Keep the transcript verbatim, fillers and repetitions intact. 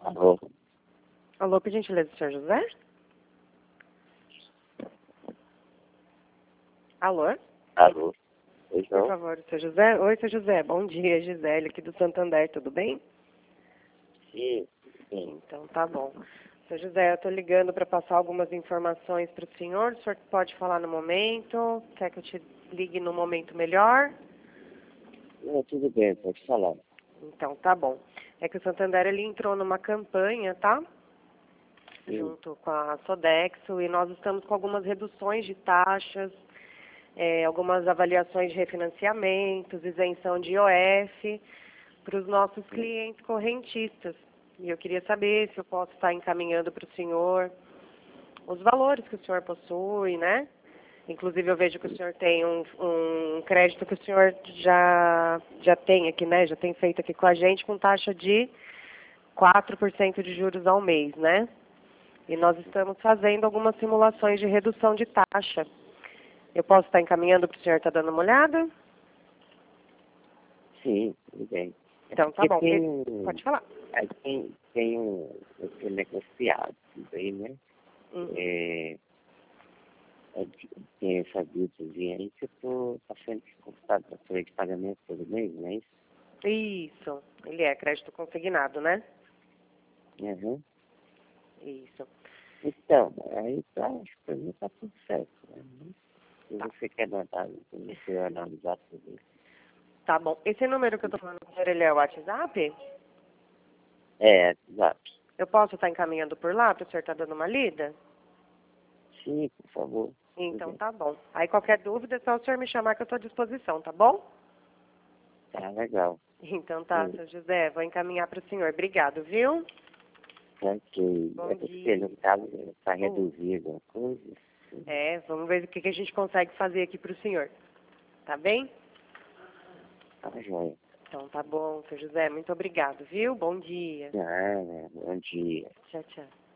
Alô? Alô, por gentileza, senhor José? Alô? Alô? Pois Por não? favor, senhor José? Oi, senhor José, bom dia, Gisele, aqui do Santander, tudo bem? Sim, sim. Então, tá bom. Senhor José, eu estou ligando para passar algumas informações para o senhor. O senhor pode falar no momento? Quer que eu te ligue no momento melhor? Não, tudo bem, pode falar. Então, tá bom. É que o Santander, ele entrou numa campanha, tá? Sim, Junto com a Sodexo, e nós estamos com algumas reduções de taxas, é, algumas avaliações de refinanciamentos, isenção de I O F para os nossos clientes correntistas. E eu queria saber se eu posso estar encaminhando para o senhor os valores que o senhor possui, né? Inclusive eu vejo que o senhor tem um, um crédito que o senhor já, já tem aqui, né? Já tem feito aqui com a gente com taxa de quatro por cento de juros ao mês, né? E nós estamos fazendo algumas simulações de redução de taxa. Eu posso estar encaminhando para o senhor estar dando uma olhada? sim, tudo bem. É Então, tá porque bom. tem Esse- um. Pode falar. Aí tem, tem um. Esse negociado aí, né? Uhum. É, é, de- tem essa dúvidazinha aí que eu tô passando descontado da folha de pagamento todo mês, não é isso? Isso. Ele é crédito consignado, né? Uhum. Isso. Então, aí tá, acho que pra mim tá tudo certo, né? Se Tá. você quer mandar, se você analisar tudo isso. Tá bom. Esse número que eu tô falando com o senhor, ele é o WhatsApp? É, exato. Eu posso estar encaminhando por lá para o senhor estar dando uma lida? Sim, por favor. Tudo Então bem. tá bom. Aí qualquer dúvida é só o senhor me chamar que eu estou à disposição, tá bom? Tá legal. Então tá, Sim. seu José, vou encaminhar para o senhor. Obrigado, viu? Ok. Bom É porque dia. no caso está Uh, reduzido alguma coisa. é, vamos ver o que, que a gente consegue fazer aqui para o senhor. Tá bem? Tá joia. Então tá bom, seu José, muito obrigado, viu? Bom dia. Ah, bom dia. Tchau, tchau.